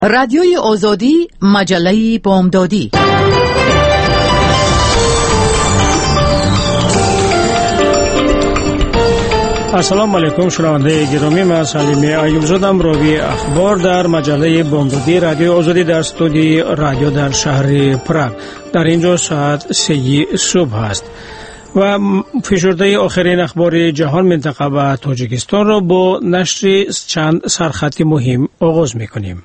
رادیوی آزادی، مجله بامدادی. السلام علیکم شنونده گرامی، من سلیمی ایوب زادم راوی اخبار در مجله بامدادی رادیو آزادی در استودیوی رادیو در شهر پراگ. در اینجا ساعت 3 صبح است و فشرده آخرین اخبار جهان، منطقه و تاجیکستان را با نشر چند سرخط مهم آغاز می‌کنیم.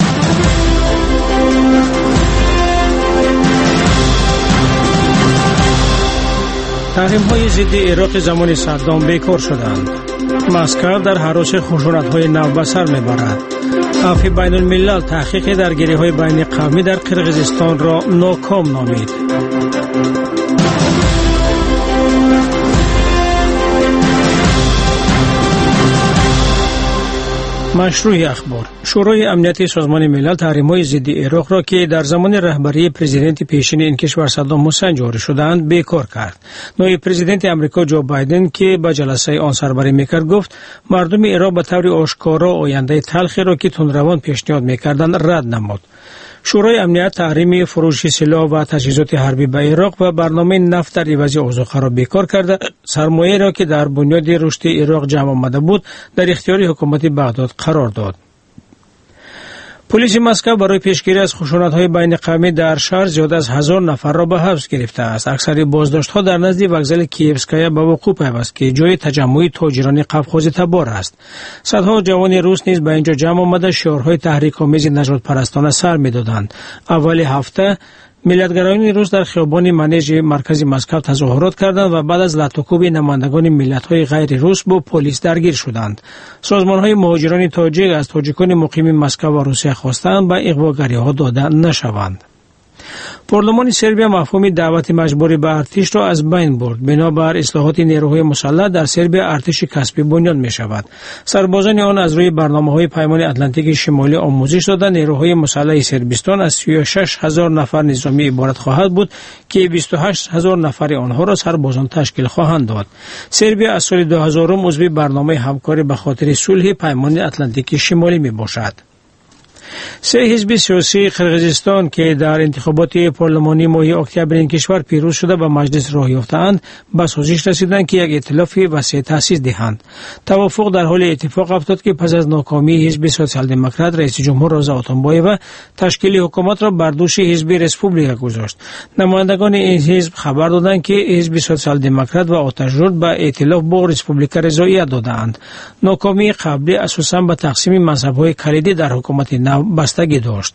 تحریم‌های ضد عراق زمان صدام بیکار شدند. مسکو در هراس خشونت‌های نو به سر می‌برد. عفو بین الملل تحقیق درگیری‌های بین قومی در قرقیزستان را ناکام نامید. مشروع اخبار: شورای امنیتی سازمان ملل تحریم‌های ضد عراق را که در زمان رهبری پرزیدنت پیشین این کشور صدام حسین جاری شدند بیکار کرد. نایب پرزیدنت آمریکا جو بایدن که به جلسه آن سربری میکرد گفت مردم عراق به طور آشکارا آینده تلخی را که تندروان پیشنهاد میکردند رد نمود. شورای امنیت تحریم فروش سلاح و تجهیزات حربی به عراق و برنامه نفت در عوض اوضاع را بیکار کرده، سرمایه را که در بنیاد رشد عراق جمع آمده بود در اختیار حکومت بغداد قرار داد. پلیس مسکو برای پیشگیری از خشونت‌های بین قومی در شهر زیاده از 1000 نفر را به حبس گرفته است. اکثر بازداشت‌ها در نزد وокزال کییوسکایا به وقوع پیوست که جای تجمع تاجران قفقاز تبار است. صدها جوان روس نیز به اینجا جمع آمده شعارهای تحریک‌آمیز نژاد پرستانه سر می‌دادند. اول هفته ملیتگرایان روس در خیابان منیژ مرکزی مسکو تظاهرات کردند و بعد از لطوکوب نمایندگان ملت‌های غیر روس با پلیس درگیر شدند. سازمان‌های مهاجران تاجیک از تاجیکان مقیم مسکو و روسیه خواستند به اغواگری‌ها داده نشوند. پارلمان سربیا مفهوم دعوت مجبوری به ارتش را از بین برد. بنابر اصلاحات نیروهای مسلح در سربیا ارتش کسبی بنیاد می شود. سربازان آن از روی برنامه‌های پیمان اتلانتیک شمالی آموزش دادند. نیروهای مسلح سربستان از 36,000 نفر نظامی عبارت خواهد بود که 28,000 نفر آنها را سربازان تشکیل خواهند داد. سربیا از سال 2000 عضو برنامه همکاری به خاطر صلح پیمان اتلانتیک شمالی می باشد. سه حزب سیاسی قرقیزستان که در انتخابات پارلمانی ماه اکتبر این کشور پیروز شده به مجلس راه یافتند به سازش رسیدند که یک ائتلاف وسیع تأسیس دهند. توافق در حال اتفاق افتاد که پس از ناکامی حزب سوسیال دموکرات رئیس جمهور رضا آتانبایو تشکیل حکومت را بر دوش حزب رسپوبلیکا گذاشت. نمایندگان این حزب خبر دادند که حزب سوسیال دموکرات و آتش‌رود به ائتلاف با رسپوبلیکا رضایت دادند. ناکامی قبلی اساساً به تقسیم منصب‌های کلیدی در حکومت نو بستگی داشت.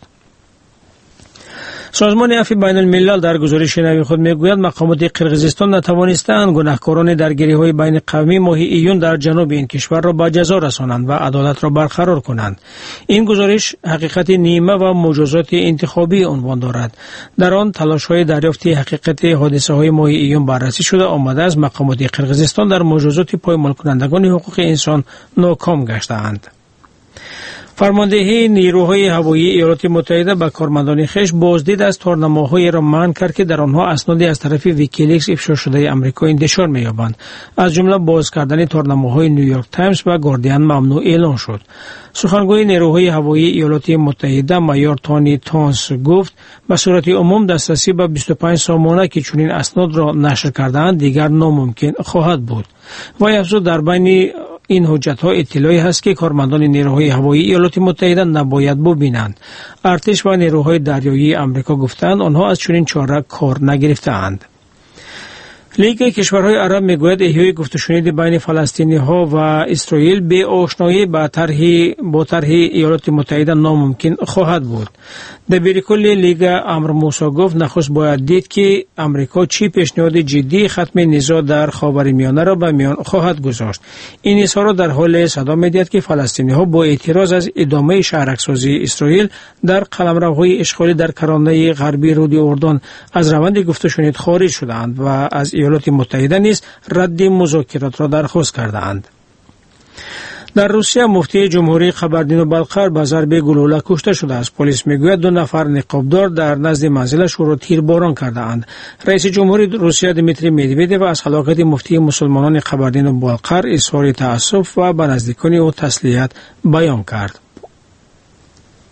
سازمان عفو بین الملل در گزارش نوی خود میگوید مقامات قرقیزستان نتوانستند گناهکاران درگیری‌های بین قومی ماه ایون در جنوب این کشور را به جزا رسانند و عدالت را برقرار کنند. این گزارش حقیقت نیمه و مجازات انتخابی عنوان دارد. در آن تلاش‌های دریافت حقیقت حادثه‌های ماه ایون بررسی شده آمده از مقامات قرقیزستان در مجازات پایمال کنندگان حقوق انسان ناکام گشته‌اند. فرماندهی نیروهای هوایی ایالات متحده به کارمندان خویش بازدید از تارنماهایی را منع کرد که در آنها اسنادی از طرف ویکیلیکس افشا شده آمریکا انتشار می‌یابند. از جمله باز کردن تارنماهای نیویورک تایمز و گاردین ممنوع اعلان شد. سخنگوی نیروهای هوایی ایالات متحده مایور تونی تانس گفت به صورت عموم دسترسی به 25 سامانه که چنین اسناد را نشر کرده‌اند دیگر ناممکن خواهد بود. و افزود در بین این حجت‌ها اطلاعی هست که کارمندان نیروهای هوایی ایالات متحده نباید ببینند. ارتش و نیروهای دریایی آمریکا گفتند آنها از چنین چاره کار نگرفته‌اند. لیگ کشورهای عرب میگوید احیای گفت و شنید بین فلسطینی‌ها و اسرائیل به آشنایی با طرح ایالات متحده ناممکن خواهد بود. دبیر کل لیگ امر موسی گفت نخست باید دید که آمریکا چی پیشنهاد جدی ختم نزاع در خاورمیانه را به میان خواهد گذاشت. این اظهار در حال صدا می‌دهد که فلسطینی‌ها با اعتراض از ادامه شهرک‌سازی اسرائیل در قلمروهای اشغالی در کرانه غربی رود اردن از روند گفت و شنید خارج شدند و از ایالات متحده نیز رد مذاکرات را درخواست کردند. در روسیه مفتی جمهوری قبردین بلقر به ضربه گلوله کشته شده است. پلیس میگوید 2 نفر نقابدار در نزد منزلش او را تیرباران کرده‌اند. رئیس جمهوری روسیه دیمیتری مدودوف از هلاکت مفتی مسلمانان قبردین بلقر اظهار تأسف و به نزدیکان او تسلیت بیان کرد.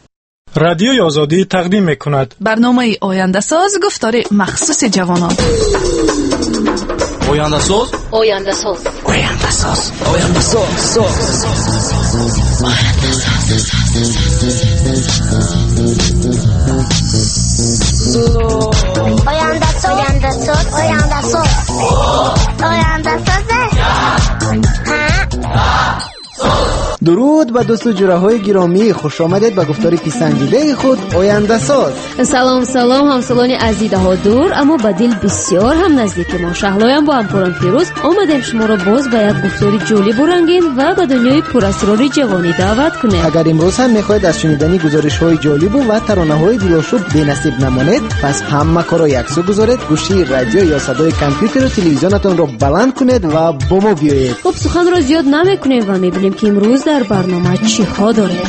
رادیوی آزادی تقدیم می‌کند. برنامه آینده ساز گفتار مخصوص جوانان. آینده ساز. آینده ساز. آینده ساز. آینده ساز. آینده ساز. آینده ساز. آینده ساز. آینده ساز. درود به دوست و جوراهای گرامی، خوش آمدید به گفتار پسندیده خود آینده ساز. سلام همسالان عزیز ها، دور اما با دل بسیار هم نزدیک ما. شهلایم با همکاران فیروز آمدیم شما را باز به یک گفتاری جالب و رنگین و به دنیای پراسرار جوانی دعوت کنیم. اگر امروز هم میخواهید از شنیدن گزارش‌های جالب و ترانه‌های دلشوب بی‌نصیب نمانید، پس همه کارا یکسو گذارید، گوشی رادیو یا صدای کامپیوتر و تلویزیونتون را بلند کنید و با ما بیایید. خب سخن را زیاد نمی‌کنیم و می‌بینیم که امروز در برنامه چی ها داریم.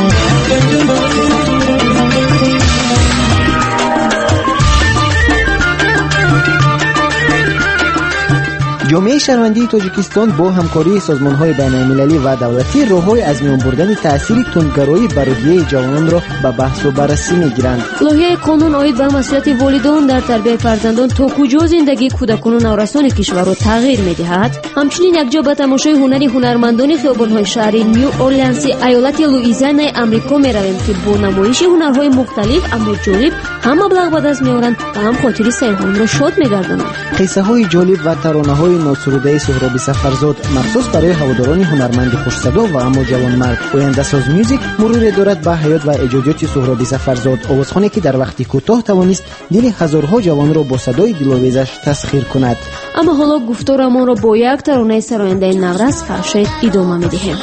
جامعه شهروندی تاجیکستان با همکاری سازمان‌های بین‌المللی و دولتی راه‌های از میان بردن تأثیر تندگرایی بر روحیه جوانان را به بحث و بررسی می‌گیرند. لایحه قانون عاید به مسئولیت والدان در تربیت فرزندان تا کجا زندگی کودکان و نورسان کشور را تغییر می‌دهد؟ همچنین یکجا به تماشای هنری هنرمندان خیابان‌های شهر نیو اورلینز ایالت لوئیزیانا آمریکا می‌رویم که با نمایش هنرهای مختلف اما جالب هم مبلغ به دست می‌آورند و هم خاطر سیاحان را شاد می‌گردانند. قصه‌های جالب و ترانه‌های ناسروده سهرابی سفرزاد مخصوص برای هواداران هنرمند خوش‌صدا و اما جوانمرد. آینده ساز میوزیک مرور دارد به حیات و ایجادات سهرابی سفرزاد، آوازخوانی که در وقتی کوتاه توانست دل هزارها جوان را با صدای دلآویزش تسخیر کند. اما حالا گفتارمان را با یک ترانه سراینده نورس فرشید ادامه می‌دهیم.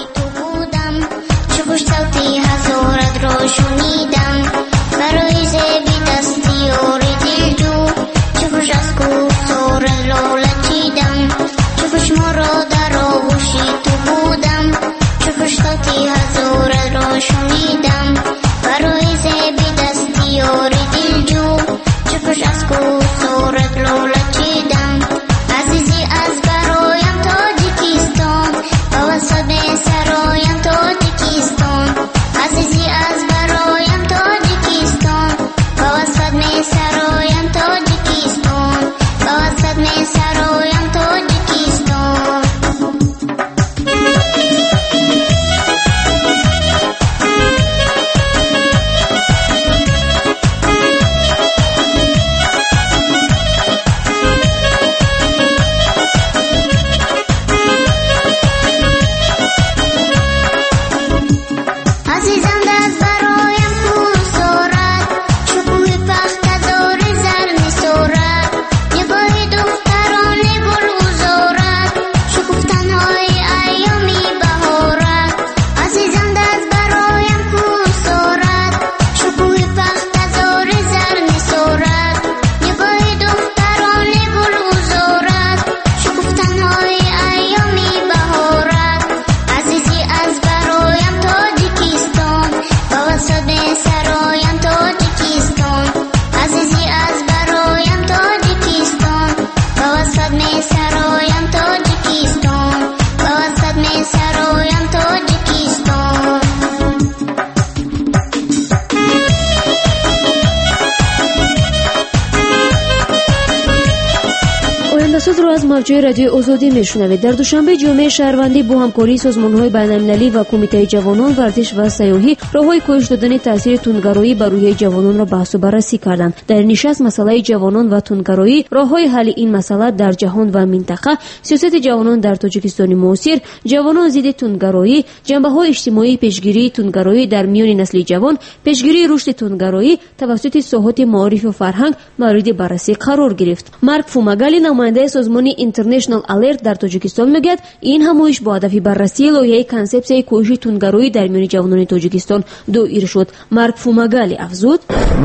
از موجه رادیو آزادی میشنوید. در دوشنبه جامعه شهروندی با همکاری سازمان‌های بین‌المللی و کمیته جوانان، ورزش و سیاحی راه‌های کاهش دادن تاثیر تندگرایی بر روحیه جوانان را بحث و بررسی کردند. در نشست مسئله جوانان و تندگرایی، راه‌های حل این مسئله در جهان و منطقه، سیاست جوانان در تاجیکستان معاصر، جوانان ضد تندگرایی، جنبه‌های اجتماعی پیشگیری تندگرایی در میان نسل جوان، پیشگیری رشد تندگرایی توسط ساحات معارف و فرهنگ مورد بررسی قرار گرفت. مارک فوماگالی نماینده سازمان اینترنشنال الرت در تاجیکستان میگوید این همایش با هدف بررسی لایحه کانسپسیای کاهش تندگرایی در میان جوانان تاجیکستان دایر شد. مارک فوماگالی افزود: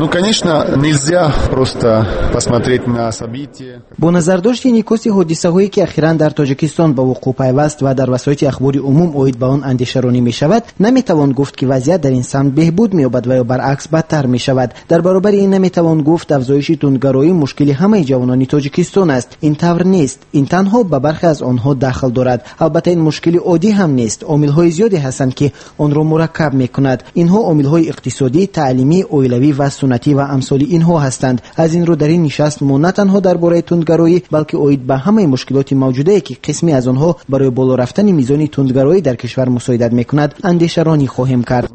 با نظرداشت نیکوس حادثه‌هایی که اخیراً در تاجیکستان به وقوع پیوست و در وسایل اخباری عموم عاید به آن اندیشه‌رانی می‌شود، نمی‌توان گفت که وضعیت در این سمت بهبود می‌یابد و یا برعکس بدتر می‌شود. در برابر این نمی‌توان گفت افزایش تندگرایی مشکل همه جوانان تاجیکستان است. این طور کار نیست. این تنها به برخی از آنها دخل دارد. البته این مشکل عادی هم نیست. عامل‌های زیادی هستند که آن را مرکب می‌کند. اینها عامل‌های اقتصادی، تعلیمی، اولیوی و سنتی و امثال اینها هستند. از این رو در این نشست ما نه تنها درباره تندگرایی بلکه اوید به همه مشکلات موجوده که قسمی از آنها برای بالا رفتن میزان تندگرایی در کشور مساعدت می‌کند اندیشه‌رانی خواهیم کرد.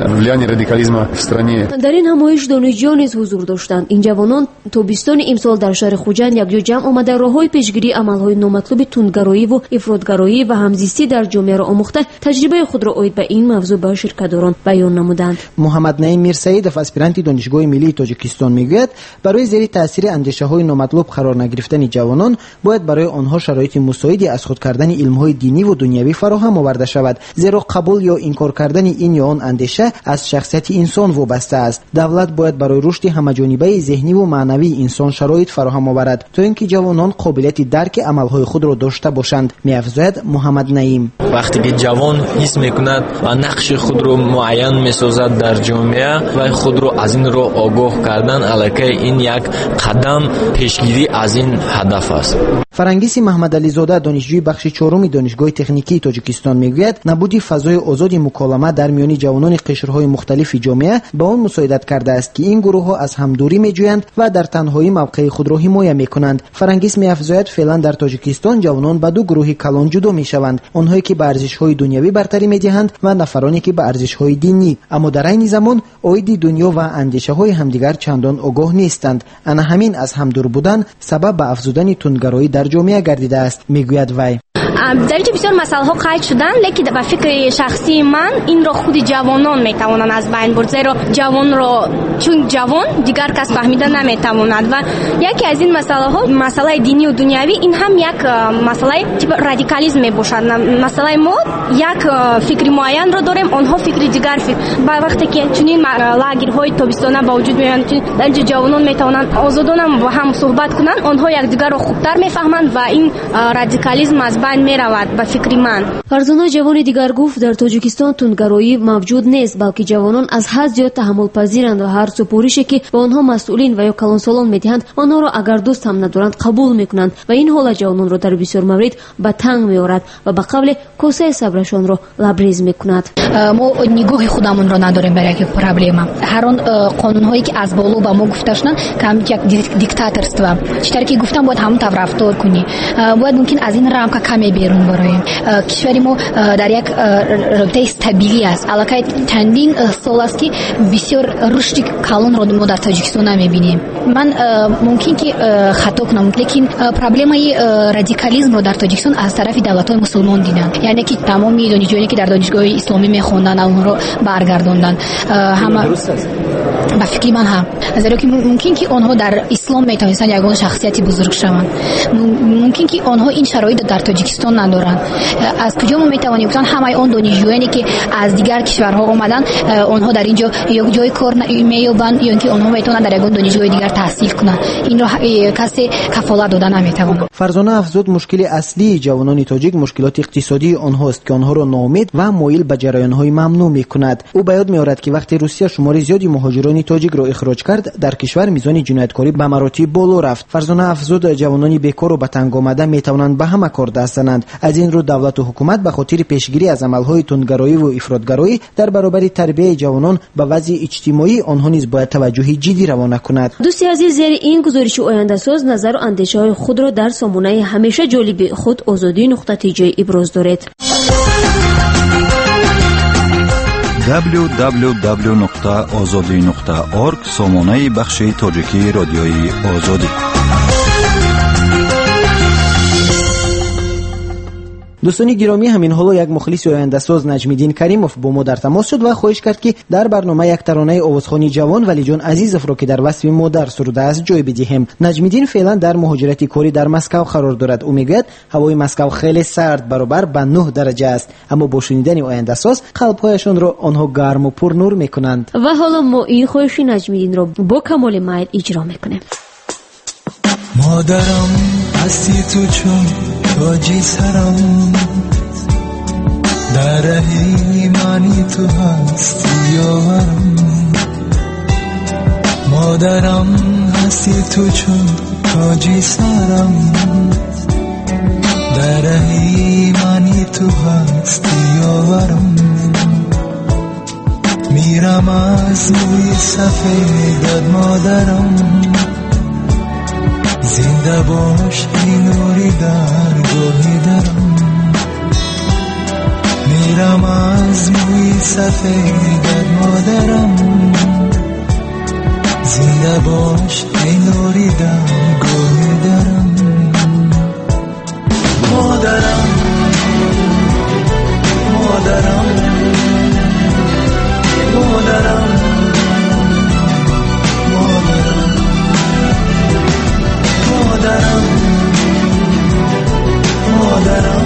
در این همایش دانشجویان نیز حضور داشتند. این جوانان تابستان امسال در شهر خوجند یکجا جمع آمده راه‌های پیشگیری عمل‌های نامطلوب تندگرایی و افراطگرایی و همزیستی در جامعه را آموخته تجربه خود را اوید به این موضوع به شرکت‌داران بیان نمودند. محمد نعیم میرسیدов اسپیرانت دانشگاه ملی تاجیکستان میگوید برای زیر تاثیر اندیشه‌های نامطلوب قرار نگرفتن جوانان باید برای آنها شرایط مساعدی از خود کردن علم‌های دینی و دنیوی فراهم آورده شود، زیرا قبول یا انکار کردن این یا آن اندیشه از شخصیت انسان وابسته است. دولت باید برای رشد همه‌جانبه ذهنی و معنوی انسان شرایط فراهم آورد تا اینکه جوانان قابلیت درک عمل‌های خود را داشته باشند، می‌افزاید محمد نعیم. وقتی که جوان حس می‌کند و نقش خود را معین می‌سازد در جامعه و خود را از این راه آگاه کردن الکی این یک قدم پیشگیری از این هدف است. فرنگیس محمد علی زاده دانشجوی بخش چهارم دانشگاه تکنیکی تاجیکستان میگوید نبود فضای آزاد مکالمه در میان جوانان قشرهای مختلف جامعه به آن مساعدت کرده است که این گروه‌ها از همدوری میجویند و در تنهایی موقع خود را حمایت میکنند. فرنگیس می‌افزاید فعلا در تاجیکستان جوانان به دو گروه کلان جدا میشوند، آنهایی که به ارزش‌های دنیوی برتری میدهند و نفرانی که به ارزش‌های دینی، اما در این زمان اوید دنیا و اندیشه‌های همدیگر چندان آگاه نیستند. انا همین از همدور بودن سبب به افزودن تندگرایی در جامعه گردیده است، میگوید وی. در اینجا بسیار مسئله ها قید شدن، لیکن به فکر شخصی من این را خود جوانان میتوانند از بین برد، زیرا جوان را چون جوان دیگر کس فهمیده نمیتواند و یکی از این مسئله ها مسئله دینی و دنیوی این هم یک مسئله تیپ رادیکالیسم میباشد. مسئله ما یک فکر معین را داریم، آنها فکر دیگر با وقتی که چنین لاگرهای تابستانه با وجود میآیند در اینجا جوانان میتوانند آزادانه با هم صحبت کنند، آنها یکدیگر را خوبتر میفهمند و این رادیکالیسم از بین میرود به فکر من. فرزانه جوان دیگر گفت در تاجیکستان تندگرایی موجود نیست، بلکه جوانان از حد زیاد تحمل پذیرند و هر سپارشی که به آنها مسئولین و یا کلانسالان میدهند آنها را اگر دوست هم ندارند قبول میکنند و این حال جوانان را در بسیار موارد به تنگ میآورد و به قبل کوسه صبرشان را لبریز میکند. ما نگاه خودمون را نداریم برای یک پروبلم. هر آن قانون هایی که از بالا به ما گفته شدن کم یک دیکتاتورство. چطور که گفتم باید همون طرف رفتار کنی. باید ممکن از این رامka کمی بیرون برایم. کشور ما در یک رابطه استابیلی است. علاقه چندین سال است که بسیار رشد کلان را ما در تاجیکستان نمیبینیم. من ممکن که خطا کنم، لیکن پروبلمای رادیکالیسم رو در تاجیکستان از طرف دولت‌های مسلمان دیدن. یعنی که تمامی دانشجویانی که در دانشگاه اسلامی میخوندن اون رو برگردوندن. همه با فکر من هم زیرا که ممکن که آنها در اسلام میتونستن یگان شخصیتی بزرگ شوند، ممکن که آنها این شرایط در تاجیکستان ندارند. از کجا ما میتوانیم گفتن همه آن دانشجویانی که از دیگر کشورها آمدن آنها در اینجا یک جای کار مییابند یا اینکه آنها میتونن در یگان دانشگاه دیگر تحصیل کنند، این را کسی کفالت دادن نمیتواند. فرزانه افزود مشکل اصلی جوانان تاجیک مشکلات اقتصادی آنهاست که آنها را ناامید و مایل به جریان‌های ممنوع میکند. او به یاد میآورد که وقتی روسیه شمار زیادی مهاجران تاجیک را اخراج کرد در کشور میزان جنایتکاری به مراتب بالا رفت. فرزانه افزود جوانان بیکار و به تنگ آمده میتوانند به همه کار دست زنند. از این رو دولت و حکومت به خاطر پیشگیری از عملهای تندگرایی و افراطگرایی در برابر تربیت جوانان به وضع اجتماعی آنها نیز باید توجه جدی روانه کند. دوستی عزیز، زیر این گزارش آینده ساز نظر و اندیشه‌های خود را در سامانه همیشه جالب خود azadi.tj ابراز دارید. www.azadi.org سامانه بخش تاجیکی رادیوی آزادی. دوستان گرامی، همین حالا یک مخلص آینده ساز نجمیدین کریموف با ما در تماس شد و خواهش کرد که در برنامه یک ترانه آوازخوانی جوان ولی جان عزیزов را که در وصف مادر سروده است جای بدهیم. نجمیدین فعلا در مهاجرت کاری در مسکو قرار دارد. او میگوید هوای مسکو خیلی سرد برابر با 9 درجه است، اما با شنیدن آینده ساز قلب‌هایشان را آنها گرم و پرنور میکنند. و حالا ما این خواهش نجمیدین را با کمال میل اجرا میکنیم. مادرم هستی تو چون تاجی سرم، در ایمانی تو هستی یارم. مادرم هستی تو چون تاجی سرم، در ایمانی تو هستی آورم، میرم از موی سفیدت مادرم، زنده باش ای نوری در گوهی درم، میرم از موی سفیدت مادرم، زنده باش ای نوری در گوهی درم، مادرم مادرم مادرم مادرم مادرم مادرم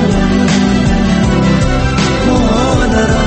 مادرم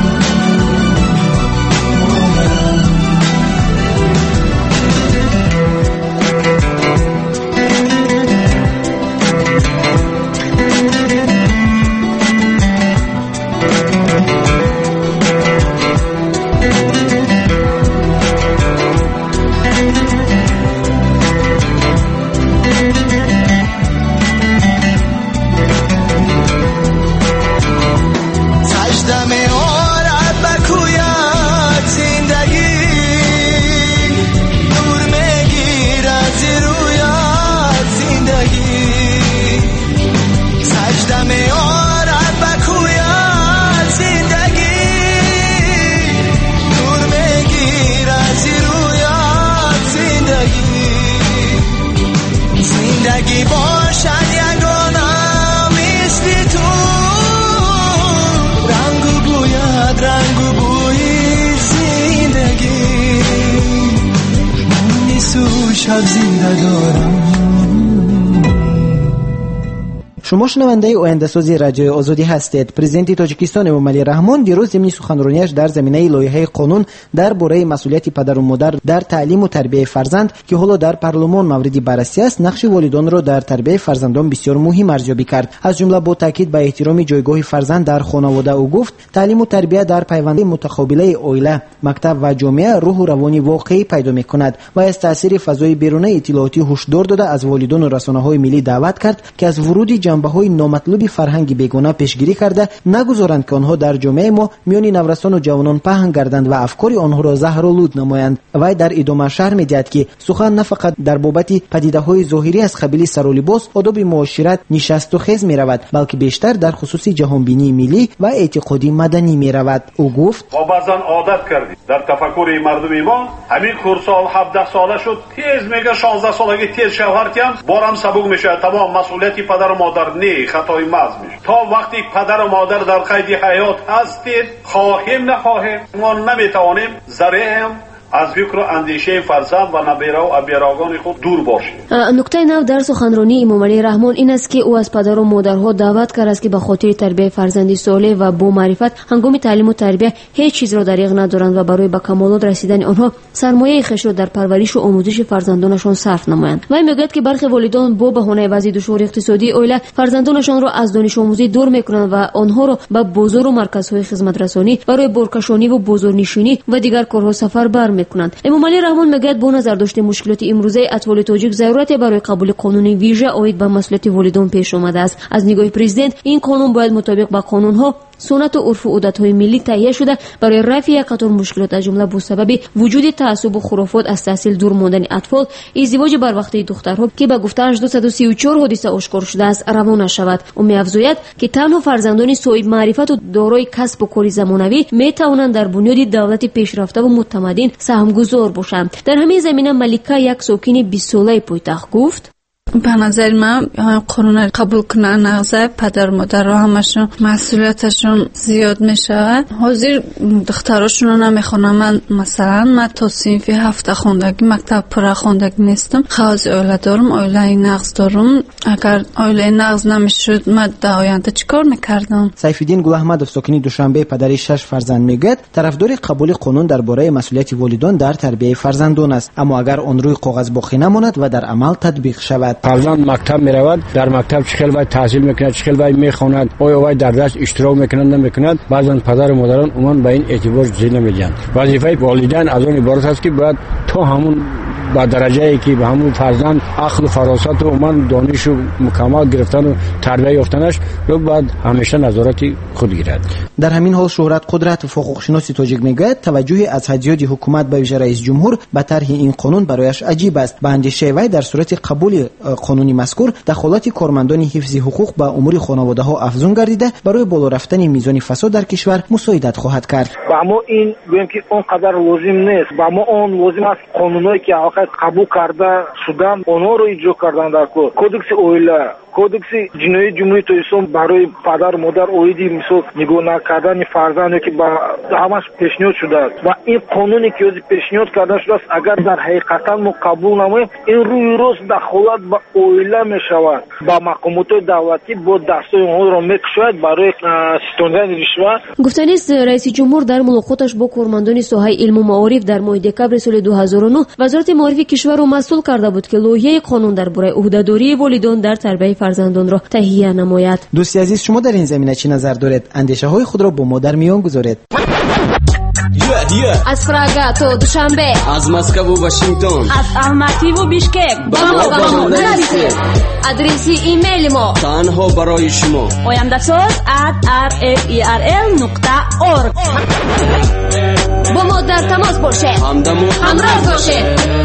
شما شنونده آینده‌سازی رادیو آزادی هستید. پرزیدنت تاجیکستان امامعلی رحمان دیروز ضمن سخنرانیش در زمینه لایحه قانون درباره مسئولیت پدر و مادر در تعلیم و تربیت فرزند که حالا در پارلمان مورد بررسی است، نقش والدان را در تربیت فرزندان بسیار مهم ارزیابی کرد. از جمله با تاکید به احترام جایگاه فرزند در خانواده او گفت تعلیم و تربیت در پیوند متقابل عائله، مکتب و جامعه روح و روانی واقعی پیدا می‌کند و از تاثیر فضای بیرونی اطلاعاتی هشدار داده از والدان و رسانه‌های ملی دعوت کرد که از ورود جنبه‌های نامطلوب فرهنگ بیگانه پیشگیری کرده نگذارند که آنها در جامعه ما میان نوجوانان و جوانان پهن گردند و افکار آنها را زهرآلود نمایند. و در ادامه شرح می‌دهد که سخن نه فقط در بابت پدیده‌های ظاهری از قبیل سر و لباس، آداب معاشرت، نشست و خیز می‌رود، بلکه بیشتر در خصوص جهانبینی ملی و اعتقادی مدنی می‌رود. او گفت: ما بعضن عادت کردیم در تفکر مردم ما همین خردسال 17 ساله شد تیز میگه 16 سالگی تیز شوهر کردن بارم سبک میشه، تمام مسئولیت پدر و مادر نه، خطای محض میشه. تا وقتی پدر و مادر در قید حیات هستید، خواهیم نخواهیم ما نمیتوانیم ذریعه از فکر و اندیشه فرزند و نبیره و ابیراگان خود دور باشید. نکته نو در سخنرانی امامعلی رحمان این است که او از پدر و مادرها دعوت کرد است که به خاطر تربیت فرزندی صالح و با معرفت هنگام تعلیم و تربیت هیچ چیز را دریغ ندارند و برای به کمالات رسیدن آنها سرمایه خویش را در پرورش و آموزش فرزندانشان صرف نمایند. و میگوید که برخی والدان با بهانه وضع دشوار اقتصادی عائله فرزندانشان را از دانش آموزی دور میکنند و آنها را به بازار و مرکزهای خدمت رسانی برای بارکشانی و بازارنشینی و دیگر کارها سفر بر میکنند. امامعلی رحمان میگوید با نظر داشته مشکلات امروزه اطفال تاجیک ضرورت برای قبول قانون ویژه عاید به مسئولیت والدین پیش آمده است. از نگاه پرزیدنت این قانون باید مطابق با قانونها، سنت و عرف و عادت‌های ملی تهیه شده برای رفع یک قطار مشکلات از جمله با سبب وجود تعصب و خرافات از تحصیل دور ماندن اطفال، ازدواج بر وقت دخترها که به گفته‌اش 234 حادثه آشکار شده است روانه شود. او می‌افزاید که تنها فرزندان صاحب معرفت و دارای کسب و کار زمانوی می‌توانند در بنیاد دولت پیشرفته و متمدن سهمگذار باشند. در همین زمینه ملکه یک ساکن 20 ساله پایتخت گفت: به نظر من قانون قبول کنن نغزه پدر مادر رو همشون مسئولیتشون زیاد میشه. حاضر دختراشون رو نمیخونم. من مثلا تا صنف 7 خوندگی مکتب پر خوندگی نیستم. خواهد اوله دارم، اوله نغز دارم. اگر اوله نغز نمیشد من در آینده چیکار میکردم؟ سیفالدین گل احمدov ساکن دوشنبه پدر 6 فرزند میگوید طرفدار قبول قانون درباره مسئولیت والدین در تربیت فرزندان است، اما اگر آن روی کاغذ باقی نماند و در عمل تطبیق شود. فرزند مکتب میرود، در مکتب چه خیلی باید تحصیل میکند، چه خیلی باید میخواند، آیا در درس اشتراک میکنند نمیکند. بعضن پدر و مادران عموما به این اعتبار ذهن نمیدهند. وظیفه والدین از آن عبارت است که باید تا همون با درجه‌ای که به همون فرزند عقل و فراست و من دانش و مکمل گرفتن و تربیت یافتنش رو باید همیشه نظارتی خود گیرد. در همین حال شهرت قدرت و حقوق شناسی تاجیک میگوید توجه از حدیات حکومت به ویژه رئیس جمهور به طرح این قانون برایش عجیب است. به اندیشه وی در صورت قبول قانونی مذکور دخالت کارمندان حفظ حقوق به امور خانواده ها افزون گردیده برای بالا رفتن میزان فساد در کشور مساعدت خواهد کرد. اما این گویم که اون قدر لازم نیست. اما اون لازم است قانونایی که واقعا قبول کرده شدن اونها رو اجرا کردن در کودکس اویلا کودکس جنایی جمهوری اسلامی برای پدر و مادر اویدی مثل نگاه نکردن فرزندی که با همش پیشنهاد شده و این قانونی که پیشنهاد کرده شده است اگر در حقیقتا ما قبول نماییم این روی روز دخالت با اویلا میشود با مقامات دولتی با دستای اونها رو میکشد برای ستوندن رشوه. گفتنی است رئیس جمهور در ملاقاتش با کارمندان ساحه علم و معارف در ماه دکمبر سال 2009 وزارت معارف کشور را مسئول کرده بود که لایحه قانون درباره عهده‌داری والدان در تربیت فرزندان را تهیه نماید. دوستی عزیز شما در این زمینه چه نظر دارید؟ اندیشه های خود را با ما در میان گذارید. از پراگا تا دوشنبه، از مسکو و واشنگتن، از الماتی و بیشکک با ما نرسید. آدرس ایمیل ما تنها برای شما oyamdasoz@rferl.org. با ما در تماس باشید. همراه باشید.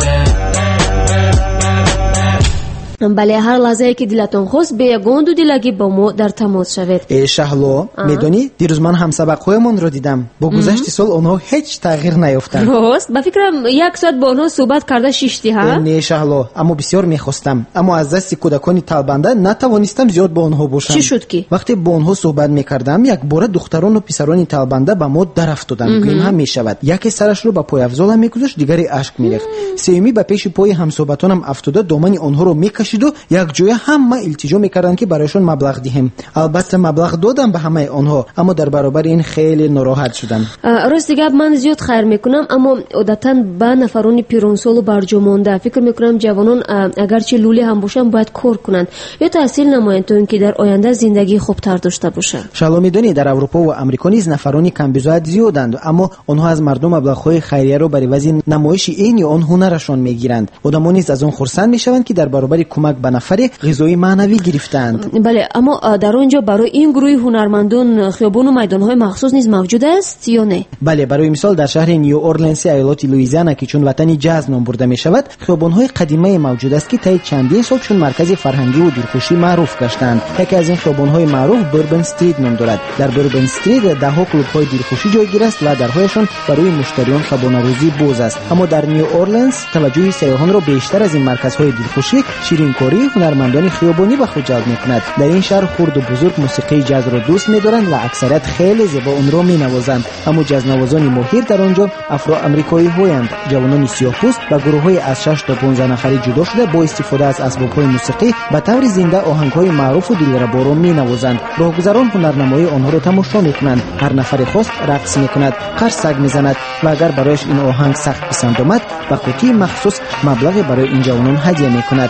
بله هر لحظه که دلتون خواست به یگان دو دلگی با ما در تماس شوید. ای شهلا میدونی دیروز من هم سبق‌هایمان را دیدم با گذشت سال آنها هیچ تغییر نیافتند. راست؟ با فکرم یک ساعت با آنها صحبت کرده شیشتی ها؟ نه شهلا اما بسیار میخواستم اما از دست کودکان طالبنده نتوانستم زیاد با آنها باشم. چی شد که؟ وقتی با آنها صحبت میکردم یک بار دختران و پسران طالبنده به ما در افتادند. گویم هم میشود یکی سرش رو به پای افضل میگذاشت دیگری اشک میریخت سومی به پیش پای همصحبتانم افتاده دامن آنها رو میکشید و یک جویا همه التجا میکردند که برایشون مبلغ دهیم. البته مبلغ دادم به همه آنها اما در برابر این خیلی ناراحت شدم. راست دیگه من زیاد خیر میکنم اما عادتا به نفران پیرانسال و برجامانده فکر میکنم جوانان اگرچه لوله هم باشن باید کار کنند یا تحصیل نمایند تا اینکه در آینده زندگی خوبتر داشته باشند. شما میدونید در اروپا و امریکا نیز نفرانی کم بزاعت زیادند اما آنها از مردم مبلغ‌های خیریه را برای عوض نمایش این آن هنرشان میگیرند. آدم‌ها نیز از آن خرسند میشوند که در برابر کمک به نفر غذای معنوی گرفتند. بله اما در آنجا برای این گروه هنرمندان خیابان و میدان‌های مخصوص نیز موجود است یا نه؟ بله برای مثال در شهر نیو اورلینز ایالت لوئیزیانا که چون وطن جاز نام برده میشود خیابان‌های قدیمی موجود است که طی چندین سال چون مرکز فرهنگی و دلخوشی معروف گشتند. یکی از این خیابان‌های معروف بوربن استریت نام دارد. در بوربن استریت ده‌ها کلوب‌های دلخوشی جایگیر است و درهایشان برای مشتریان شبانه‌روزی باز است. اما در نیو اورلینز توجه سیاحان را بیشتر از این مرکزهای دلخوشی شیرینکاری هنرمندان خیابانی به خود جلب می‌کند. در این شهر خرد و بزرگ موسیقی جاز را دوست می‌دارند و اکثریت خیلی زیبا اون را می‌نوازند. اما جاز-نوازان ماهر در آنجا افرو آمریکایی‌هایند. جوانان سیاه‌پوست و گروه‌های از 6 تا 15 نفری جدا شده با استفاده از اسباب‌های موسیقی به طور زنده آهنگ‌های معروف و دلربا می‌نوازند. راهگذران هنرنمایی آنها را تماشا می‌کنند. هر نفر خاص رقص می‌کند، قرص سگ می‌زند و اگر برایش این آهنگ سخت پسند آمد به قوطی مخصوص مبلغی برای این جوانان هدیه می‌کند.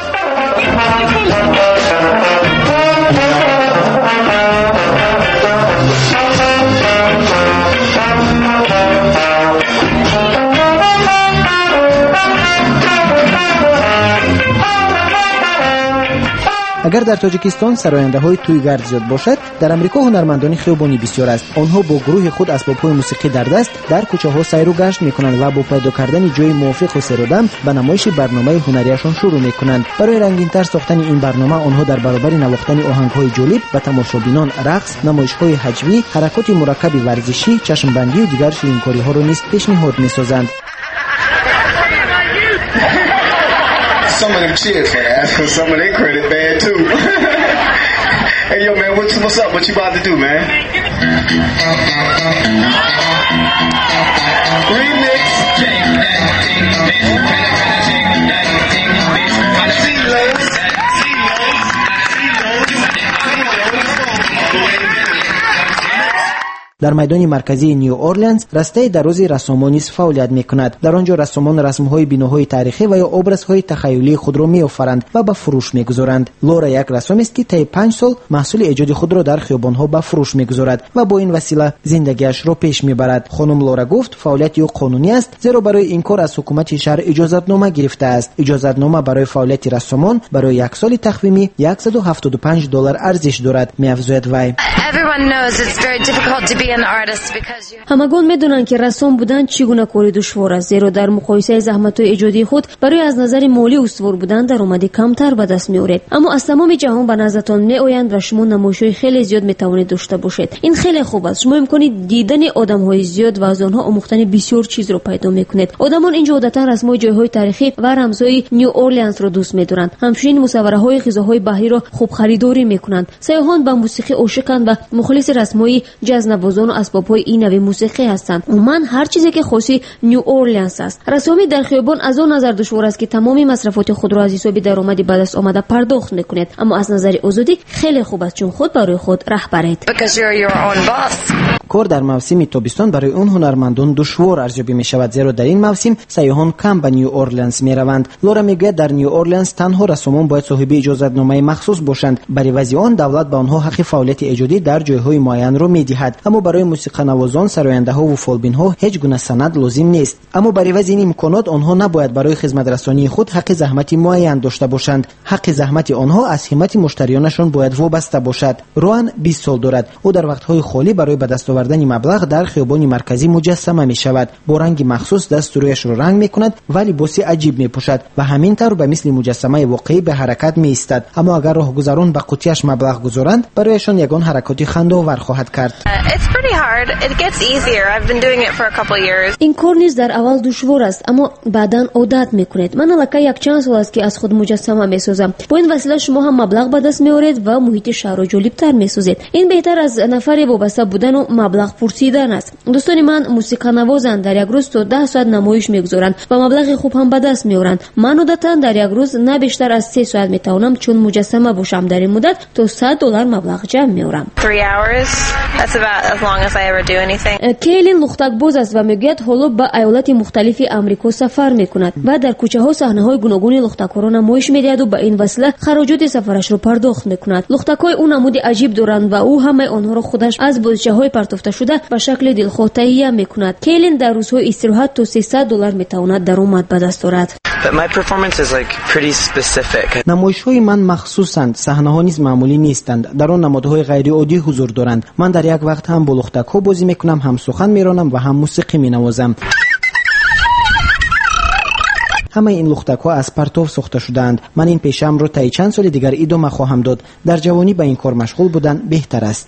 اگر در تاجیکستان سراینده‌های تویگرد زیاد باشد در امریکا هنرمندان خیابانی بسیار است. آنها با گروه خود اسباب‌های موسیقی در دست در کوچه‌ها سیر و گشت می‌کنند و با پیدا کردن جای موافق و سرودم به نمایش برنامه هنریشان شروع می‌کنند. برای رنگین‌تر ساختن این برنامه آنها در برابر نواختن آهنگ‌های جالب به تماشابینان رقص، نمایش‌های هجوی، حرکات مرکب ورزشی، چشم‌بندی و دیگر شیرینکاری‌ها را نیز پیشنهاد می‌سازند. Some of them cheers for that. Some of their credit bad too. Hey yo man, what's up? What you about to do, man? Remix. در میدان مرکزی نیو اورلینز راسته در روز رسومان نیز فعالیت میکند. در آنجا رسومان رسم‌های بیناهای تاریخی و یا ابرازهای تخیلی خود را میآفرند و به فروش میگذارند. لورا یک رسام است که طی 5 سال محصول ایجاد خود را در خیابان‌ها به فروش میگذارد و با این وسیله زندگیش را پیش میبرد. خانم لورا گفت فعالیت او قانونی است، زیرا برای این کار از حکومت شهر اجازه‌نامه گرفته است. اجازه‌نامه برای فعالیت رسومان برای یک سال تخمینی $175 ارزش دارد، می‌افزاید وی. همگان میدونن که رسام بودن چگونه کاری دشوار است، زیرا در مقایسه زحمت‌های ایجادی خود برای از نظر مالی استوار بودن درآمد کمتر به دست می‌آورد. اما از تمام جهان به نظرتان میآیند و شما نمایش‌های خیلی زیاد میتوانید داشته باشید. این خیلی خوب است. شما می‌کنید دیدن آدم‌های زیاد و از آنها آموختن بسیار چیز را پیدا می‌کنید. آدمان اینجا عادتاً رسم‌های جای‌های تاریخی و رمزهای نیو اورلینز را دوست می‌دارند. همچنین مصوره‌های غذاهای بحری را خوب خریداری می‌کنند. سیاحان به موسیقی عاشقند و مخلص رسم‌های جزنوازان و اسباب‌های این نوع موسیقی هستند. من هر چیزی که خاصی نیو اورلینز است. رسامی در خیابان از آن نظر دشوار است که تمامی مصرفات خود را از حساب درآمدی به دست آمده پرداخت می‌کنید. اما از نظر آزادی خیلی خوب است، چون خود برای خود رهبرید. کار در موسم تابستان برای اون هنرمندان دشوار ارزیابی می‌شود، زیرا در این موسم سیاحان کم به نیو اورلینز می‌روند. لورا میگوید در نیو اورلینز تنها رسامان باید صاحب اجازه‌نامه مخصوص باشند. برای وضع آن دولت به آنها حق فعالیت ایجادی در جای‌های معین را می‌دهد، اما برای موسیقی‌نوازان، سراینده‌ها و فالبین‌ها هیچ گونه سند لازم نیست. اما برای وضع این امکانات آنها نباید برای خدمت رسانی خود حق زحمت معین داشته باشند. حق زحمت آنها از همت مشتریانشان باید وابسته باشد. روان 20 سال دارد. او در وقت‌های خالی برای به دست آوردن مبلغ در خیابان مرکزی مجسمه می‌شود. با رنگ مخصوص دست رویش را رنگ می‌کند و لباس عجیب می‌پوشد و همین طور به مثل مجسمه واقعی به حرکت می‌ایستد. اما اگر راهگذران به قوطیش مبلغ گذارند، برایشان یگان حرکات خنده‌آور خواهد کرد. این کار نیز در اول دشوار است، اما بعداً عادت می‌کنید. من البته یک چند سال است که از خود مجسمه می‌سازم. با این وسیله شما هم مبلغ به دست می‌آورید و محیط شهر را جالب‌تر می‌سازید. این بهتر از نفر وابسته بودن و مبلغ پرسیدن است. دوستان من موسیقی‌نوازان در یک روز تا 10 ساعت نمایش می‌گذارند و مبلغ خوب هم به دست می‌آورند. من عادتاً در یک روز نه بیشتر از 3 ساعت می‌توانم چون مجسمه باشم در این مدت تا $100 مبلغ جمع می‌آورم. کیلین لختک‌باز است و میگوید حالا به ایالات مختلفی آمریکا سفر می‌کند و در کوچه‌ها صحنه‌های گوناگون لختک‌ها را نمایش می‌دهد و به این وسیله خراجات سفرش را پرداخت می‌کند. لختک‌های او نمود عجیب دارند و او همه آنها را خودش از بازیچه‌های پرتافته شده به شکل دلخواه تهیه می‌کند. کیلین در روزهای استراحت تا $300 می‌تواند درآمد به دست آورد. نمایش‌های من مخصوصاً، صحنه‌ها نیز معمولی نیستند. در آن نمادهای غیر عادی حضور دارند. من در یک وقت هم با لختک‌ها بازی می‌کنم، هم سخن می‌رانم و هم موسیقی می‌نوازم. همه این لختک‌ها از پرتو ساخته شده‌اند. من این پیشم رو تا چند سال دیگر ادامه خواهم داد. در جوانی به این کار مشغول بودن بهتر است.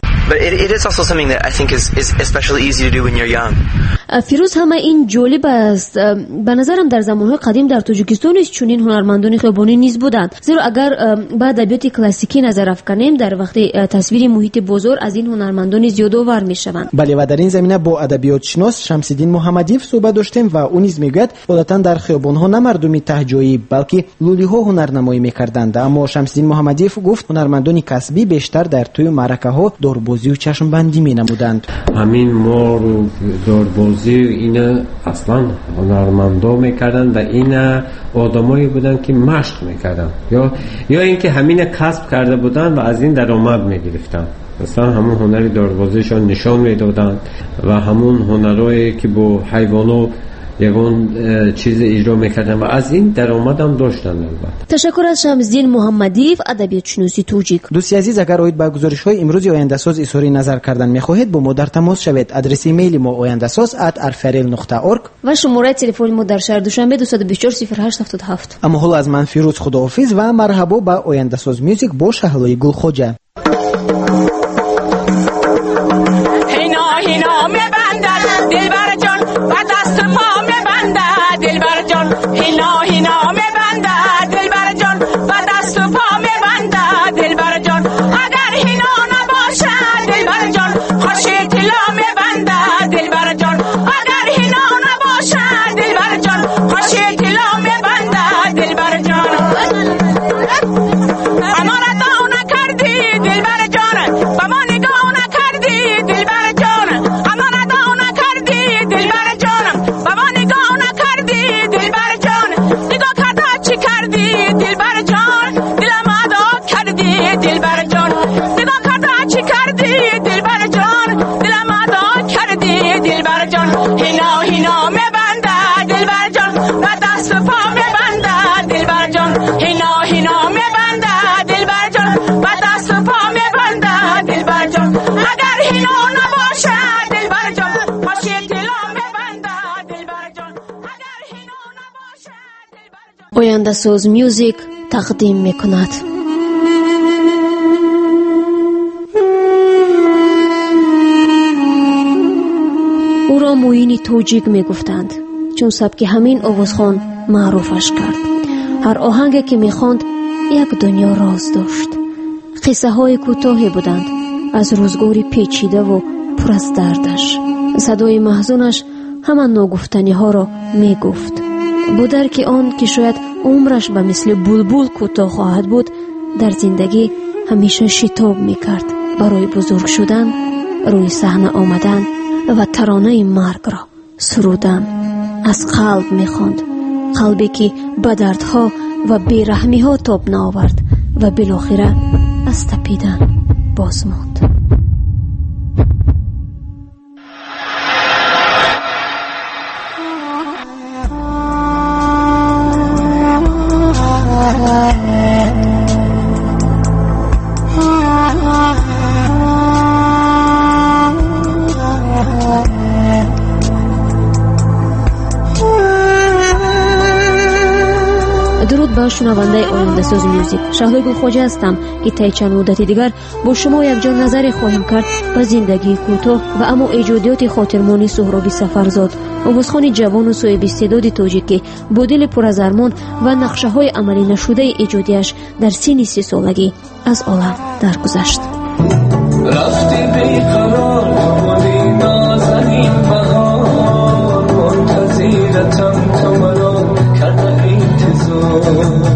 فیروز همه این جالب است. به نظرم در زمانهای قدیم در تاجیکستان نیز چنین هنرمندان خیابانی نیز بودند، زیرا اگر به ادبیات کلاسیکی نظر افکنیم در وقت تصویر محیط بازار از این هنرمندان زیاد آور میشوند. بله، و در این زمینه با ادبیات شناس شمس‌الدین محمدیف صحبت داشتیم و او نیز میگوید عادتاً در خیابان‌ها نه مردمی تهجویی بلکه لولی‌ها هنرنمایی می‌کردند. اما شمس‌الدین محمدیف گفت هنرمندان کسبی بیشتر در توی معرکه‌ها دوربازی و چشم بندی می‌نمودند. همین مار و دوربازی اینا اصلا هنرمندا می‌کردند و اینا آدمایی بودند که مشق می‌کردند یا اینکه همین کسب کرده بودند و از این درآمد می‌گرفتند. مثلا همون هنر دوربازیشون نشان می‌دادند و همون هنرایی که با حیوانات یگان چیز اجرا میکردن و از این درآمد هم داشتن. البته تشکر از شمس‌الدین محمدیف، ادبیات شناسی توجیک. دوستی عزیز، اگر اوید به گزارش‌های امروزی آینده ساز اظهار نظر کردن می‌خواهید با ما در تماس شوید. آدرس ایمیل ما oyandasaz@arfarel.org و شماره تلفن ما در شهر دوشنبه 2240877. اما حالا از من فیروز خداحافظ و مرحبا به آینده ساز میوزیک با شهلای گلخوجه. با ما نگاه نکردی دلبر جان. oyandasuz music taqdim میکند. او را موین توجیک میگفتند چون سبک همین آوازخوان معروفش کرد. هر آهنگی که میخواند یک دنیا راز داشت. قصه های کوتاهی بودند از روزگاری پیچیده و پر از دردش. صدای محزونش همان ناگفتنی ها را میگفت. با درک آن که شاید عمرش به مثل بلبل کوتاه خواهد بود، در زندگی همیشه شتاب میکرد برای بزرگ شدن، روی صحنه آمدن و ترانه مرگ را سرودن. از قلب میخواند، قلبی که به دردها و بیرحمی ها تاب نآورد و بالاخره از تپیدن باز ماند. درود با شنونده آینده‌ساز میوزیک. شهلا گلخواجه هستم که طی چند مدت دیگر با شما یک جان نظری خواهیم کرد به زندگی کوتاه و اما ایجادیات خاطرمانی سهرابی سفرزاد، آوازخوان جوان و صاحب استعداد تاجیکی با دل پر از ارمان و نقشه‌های عملی نشده ایجادیش در سن 30 سالگی از عالم درگذشت. رفتی بیقرار کنی نازنین بهار، منتظرتم تو مرا کرده انتظار.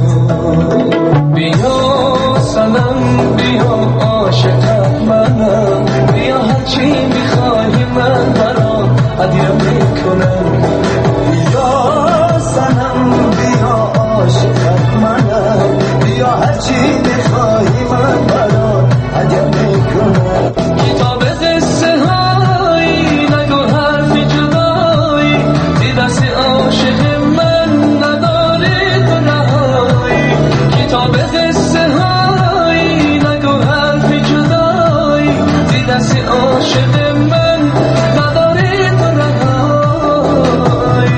بیا سنم بیا عاشقت منم، بیا هرچی میخوای من برات هدیه میکنم. بیا سنم بیا عاشقت منم، بیا هرچی میخوای من برات هدیه میکنم. کتاب قصه هایی نگو حرف جدایی، زی دست عاشق من نداری تو رهایی. کتاب قصه هایی نگو حرف جدایی، زی دست عاشق من نداری تو رهایی.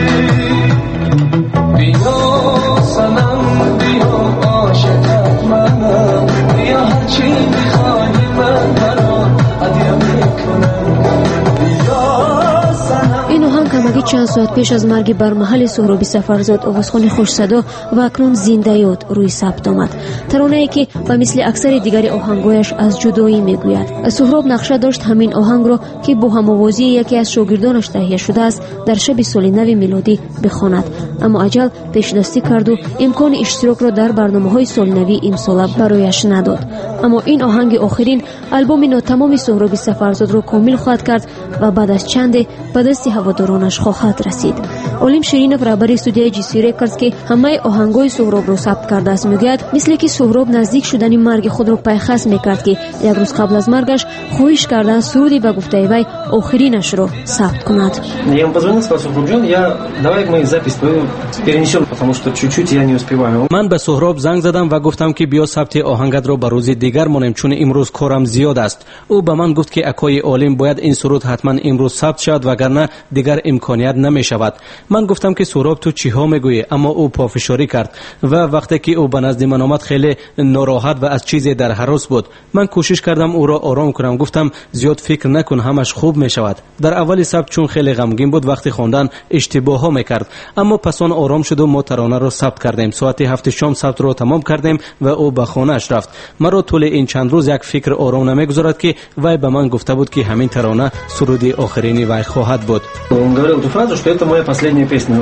بیا سنم بیا عاشقت منم، بیا هرچی میخوای من برات هدیه میکنم. بیا سنم. این آهنگ کمکی چند ساعت پیش از مرگ بر محل سهرابی سفرزاد، آوازخوان خوش صدا و اکنون زنده یاد روی ثبت آمد. ترانه‌ای که به مثل اکثر دیگر آهنگایش از جدایی میگوید. سهراب نقشه داشت همین آهنگ را که با هم‌آوازی یکی از شاگردانش تهیه شده است در شب سال نو میلادی بخواند، اما اجل پیشدستی کرد و امکان اشتراک را در برنامه‌های سال نوی امسال برایش نداد. اما این آهنگ آخرین آلبوم نو تمام سهرابی سفرزاد را کامل خواهد کرد و بعد از چند به دست هوادارانش خواهد رسید. علیم شیرینов رهبر استودیوی جی ریکاردز که همه آهنگای سهراب را ثبت کرده است میگوید مثل که سهراب نزدیک شدن مرگ خود را پیخست میکرد که یک روز قبل از مرگش خواهش کرده سرودی به گفته وی آخرینش را ثبت کند. Я ему позвонил, сказал: Сухрубжон, давай мы запись твою перенесем, потому что чуть-чуть я не успеваю. من به سهراب زنگ زدم و گفتم که بیا ثبت آهنگت را به روز دیگر مانیم چون امروز کارم زیاد است. او به من گفت که اکای عالم باید این سرود حتما امروز ثبت شود وگرنه دیگر امکانیت نمی شود. من گفتم که سهراب تو چی ها میگویی، اما او پافشاری کرد و وقتی که او به نزد من آمد خیلی ناراحت و از چیزی در هراس بود. من کوشش کردم او را آرام کنم، گفتم زیاد فکر نکن، همش خوب می شود. در اول ثبت چون خیلی غمگین بود وقتی خواندن اشتباه ها میکرد، اما پس آن آرام شد و ما ترانه را ثبت کردیم. ساعت 7 شام ثبت را تمام کردیم و او به خانه‌اش رفت. مرا طول این چند روز یک فکر آرام نمیگذارد که وی به من گفته بود که همین ترانه سرودی آخرینی وی خواهد بود. Он говорил эту фразу, что это моя последняя песня.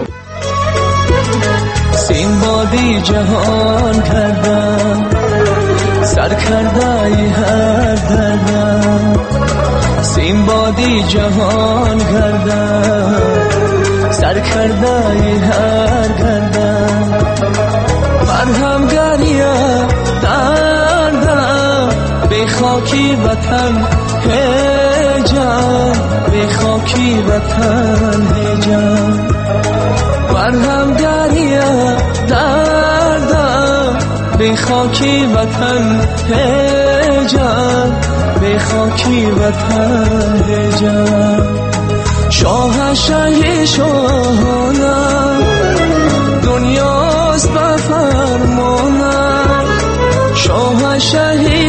سینبادی جهان کردم، سر کردای هر دردم. سینبادی جهان کردم، سر کردای هر دردم. مرهم گریم دردم، به خاکی وطن هجم، به خاکی وطن هجم. مرهم گریم دردم، به خاکی وطن هجم، به خاکی وطن هجم. شاه شاهی شاهانم، دنیاست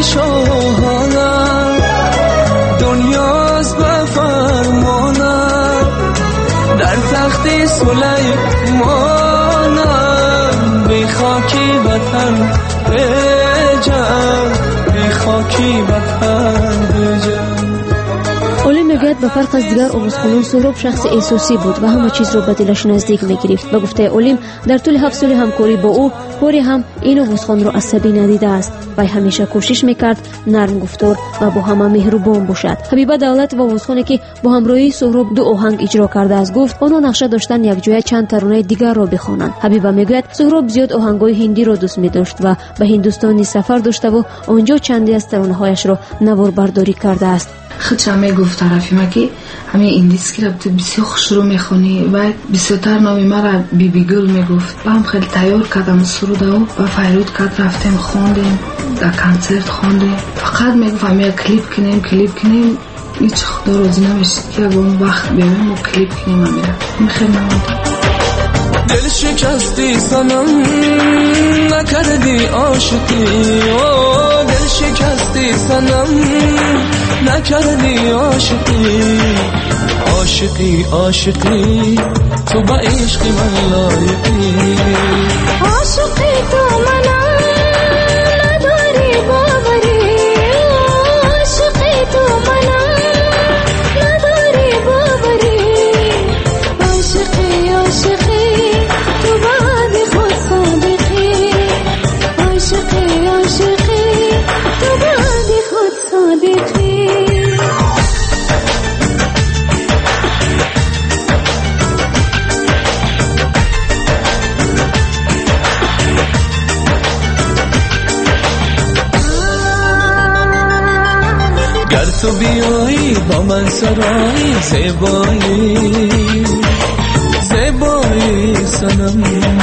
شاهانم دنیاست به فرمانم در تخت سلیمانم بی خاکی وطن بجم بی خاکی وطن بجم. اولین میگوید به فرق از دیگر آوازخوانان سهراب شخص احساسی بود و همه چیز را به دلش نزدیک میگرفت. به گفته اولیم در طول 7 سال همکاری با او باری هم این آوازخوان را عصبی ندیده است و همیشه کوشش میکرد نرم گفتار و با همه مهربان باشد. حبیبه دولت و آوازخوانی که با همراهی سهراب 2 آهنگ اجرا کرده است گفت آنها نقشه داشتن یک جای چند ترانه دیگر را بخوانند. حبیبه میگوید سهراب زیاد آهنگای هندی را دوست می‌داشت و به هندوستان سفر داشته و آنجا چندی از ترانه‌هایش را نواربرداری کرده است. خودش هم میگفت طرفی ما که همین ایندیسکی را بسیار خوش رو میخونی و بسیارتر نامی ما را بیبی گل میگفت و هم خیلی تیار کردم سرود او و فیروز کرد رفتیم خوندیم در کنسرت خوندیم. فقط میگفت همین کلیپ کنیم هیچ خدا روزی نمیشید که اون وقت بیمیم و کلیپ کنیم همین میخیر نمونده. دل شکستی سنم نکردی عاشقی دل شکستی سنم نکردی عاشقی تو با عشقی من لایقی عاشقی تو منم نداری باوری عاشقی تو منم نداری باوری عاشقی تو بعد خود صادقی عاشقی تو بعد خود صادقی. گر تو بیایی با من سرایی زیبایی سنم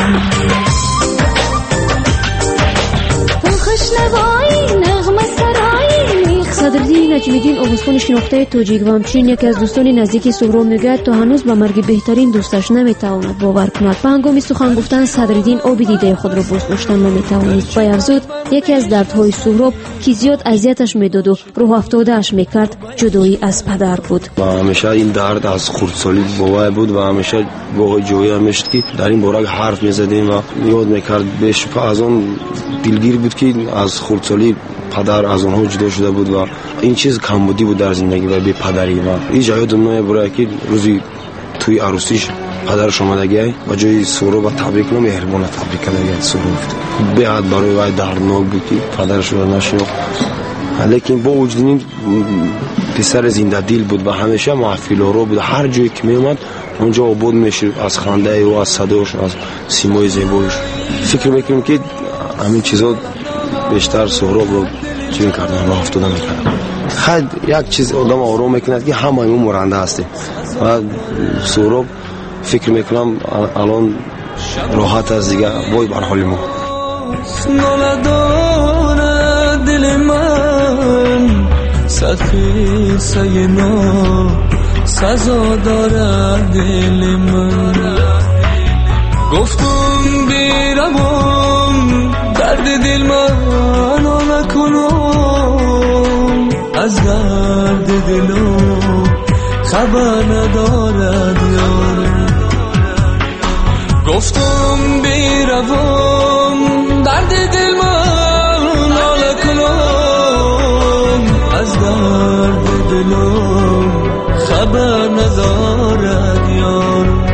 تو خوشنوایی نغمه سرایی. صدرالدین نجمیدین آوازخوان شناخته تاجیک و همچنین یکی از دوستان نزدیک سهراب میگوید تا هنوز به مرگ بهترین دوستش نمیتواند باور کند. به هنگام سخن گفتن صدرالدین آب دیده خود را بازداشتن نمیتوانید و افزود یکی از دردهای سهراب که زیاد اذیتش میداد و روح افتاده‌اش میکرد جدایی از پدر بود. و همیشه این درد از خردسالی بابا بود و همیشه با جویی همیشه که در این باره حرف میزدیم و یاد میکرد بهش از اون دلگیر بود که از خردسالی پدر از اونها جدا شده بود و این چیز کمبودی بود در زندگی و بی پدری و این جای نمیبره که روزی توی عروسیش پدرش آمدگی و جای سهراب تبریک مهربان تبریک کرده سهراب بیاد برای وای دردناک بود که پدرش رو نشناخت. لیکن با وجود این پسر زنده دل بود و همیشه محفل رو بود. هر جایی که میومد اونجا آباد میشه از خنده و از صداش از سیمای زیبایش. فکر میکنم که همین چیزا بیشتر سهراب رو چی میکردن راه افتاده میکردن. خیلی یک چیز آدم آرام میکند که همه ایمون مرنده هستیم و سهراب فکر میکنم الان راحت از دیگه وای بر حال ما. نداره دل من سطحی سینا سزا داره دل من گفتم بیرمم درد دل من نکنم از درد دلم خبر ندارد یارم گفتم بیرمم درد دل من نکنم از درد دلم خبر ندارد یارم.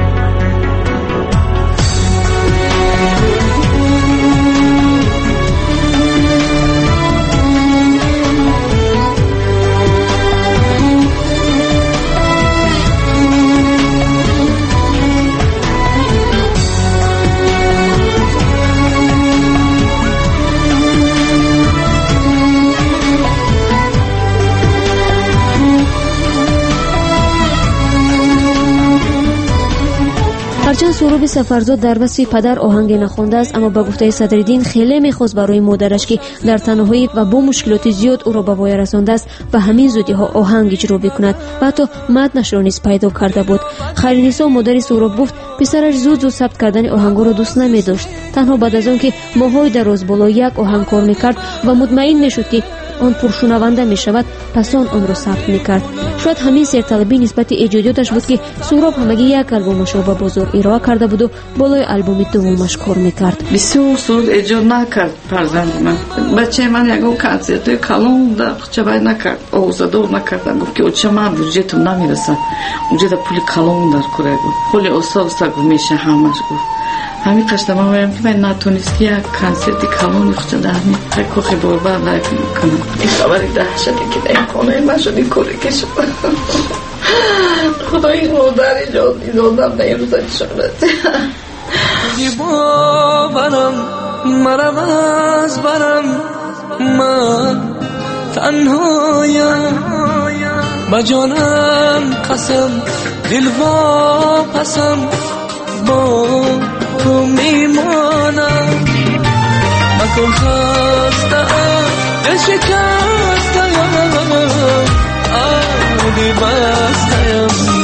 هرچند سهراب سفرزاد در وصف پدر آهنگ نخوانده است اما به گفته صدرالدین خیلی میخواست برای مادرش که در تنهایی و با مشکلات زیاد او را به وای رسانده است و همین زودی ها آهنگ اجرا بکند و حتی متنش را نیز پیدا کرده بود. خیرنسا مادر سهراب گفت پسرش زود ثبت کردن آهنگا را دوست نمی داشت. تنها بعد از آن که ماهای دراز بالا یک آهنگ کار میکرد و مطمئن میشد که آن پرشنونده می شود پسان آن را ثبت می کرد. شاید همین سرطلبی نسبت ایجادیاتش بود که سهراب همگی یک آلبومش را به بازار ارائه کرده بود و بالای آلبوم دومش کار میکرد. بسیار سرود ایجاد نکرد فرزند من. بچه من یکو کنسرتوی کلون در خچبای نکرد، آوازدار نکردن. گفت که اوچه من بودجتم نمیرسن، اونجا در پولی کلون در کوره گفت پولی اوسا میشه همش گفت. همین قشت من بایم که من نتونست یک کنسرتی کلونی خچه در همین کوخی باربر لایف میکنم. این خبری دهشتی که در این خانه من شد این کوره کشم. خدای مادر ایجادم در این روزا شده. باورم مرم از برم من تنهایم با جانم قسم دل واپسم با تو میمانم مکن خستم دل شکستم آبی بستم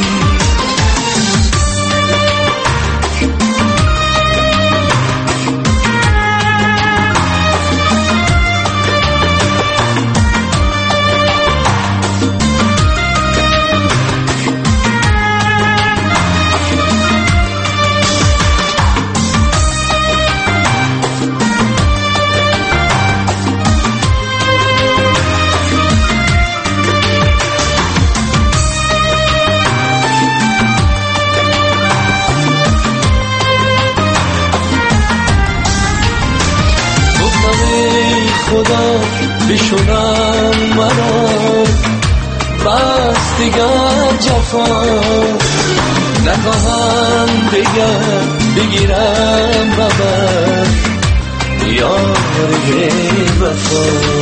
خدا بشونم مرا بس دیگر جفا نخواهم دیگر بگیرم ببر یار وفا.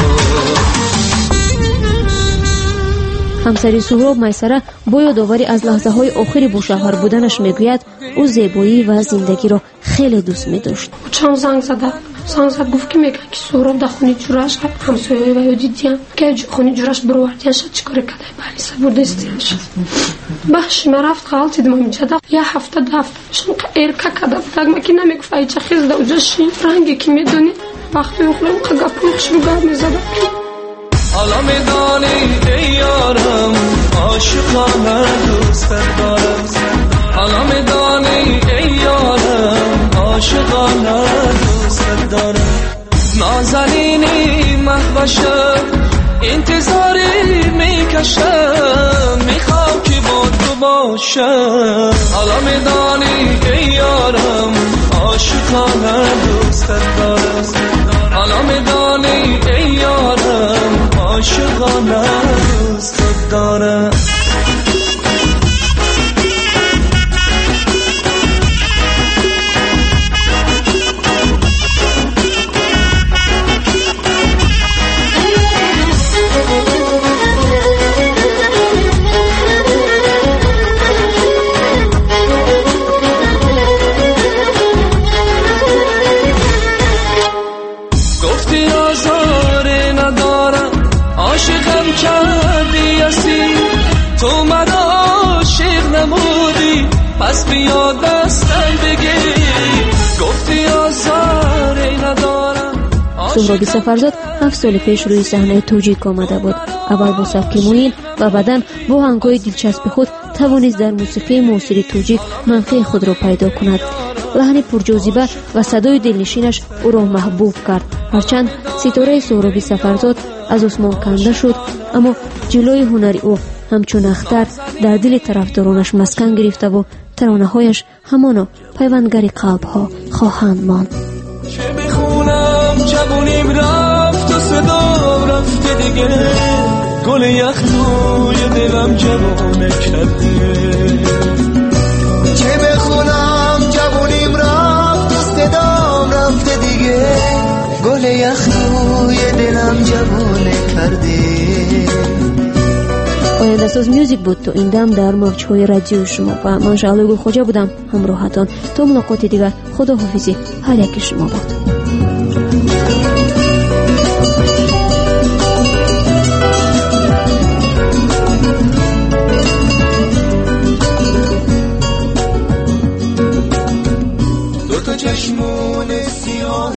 همسری سهراب میسره با یادآوری از لحظه‌های آخری با شوهر بودنش میگوید او زیبایی و زندگی را خیلی دوست می‌داشت. چند زنگ زد گفت که میگن که سهراب در خونه جورش همسایه و یادی دیدن که خونه جورش بروردین شد چیکار کرده بالیسا برده استیلش باش ما رفت غلطی دم اینجا یه هفته شون ارکا کدا فقط ما که نمیگفت ایچ خیز دا اونجاشی رنگی که میدونی وقتی اخلم قگاپوخش رو گرد میزده. حالا میدانی ای یارم عاشقانه دوست دارم. حالا میدانی ای یارم عاشقانه دوست دارم. نازنینی محوشم انتظاری میکشم میخوام که با تو باشم. حالا میدانی ای یارم عاشقانه دوست دارم. حالا میدانی ای یارم عاشقانه دوست دارم. تو من عاشق نمودی پس بیا دستم بگی گفتی آزاری ندارم. سهراب سفرزاد 7 سال پیش روی صحنه توجیک آمده بود. اول با سبک موین و بعدن با آهنگ‌های دلچسب خود توانست در موسیقی معاصر توجیک منفی خود را پیدا کند. لحن پرجاذبه و صدای دلنشینش او را محبوب کرد. هرچند ستاره سهراب سفرزاد از آسمان کنده شد، اما جلوی هنری او همچون اختر در دل طرفدارانش مسکن گرفته و ترانه‌هایش همانا پیوندگر قلب‌ها خواهند ماند. چه بخونم جوونیم رفت و صدا رفته دیگه گل یخ توی دلم جوونه کرده. چه بخونم جوونیم رفت و صدا رفته دیگه گل یخ توی دلم جوونه کرده. آینده ساز میوزیک بود تو این دم در موج‌های رادیو شما و من شعله گل خوجا بودم همراهتان. تا ملاقات دیگر خداحافظی هر یک شما بود.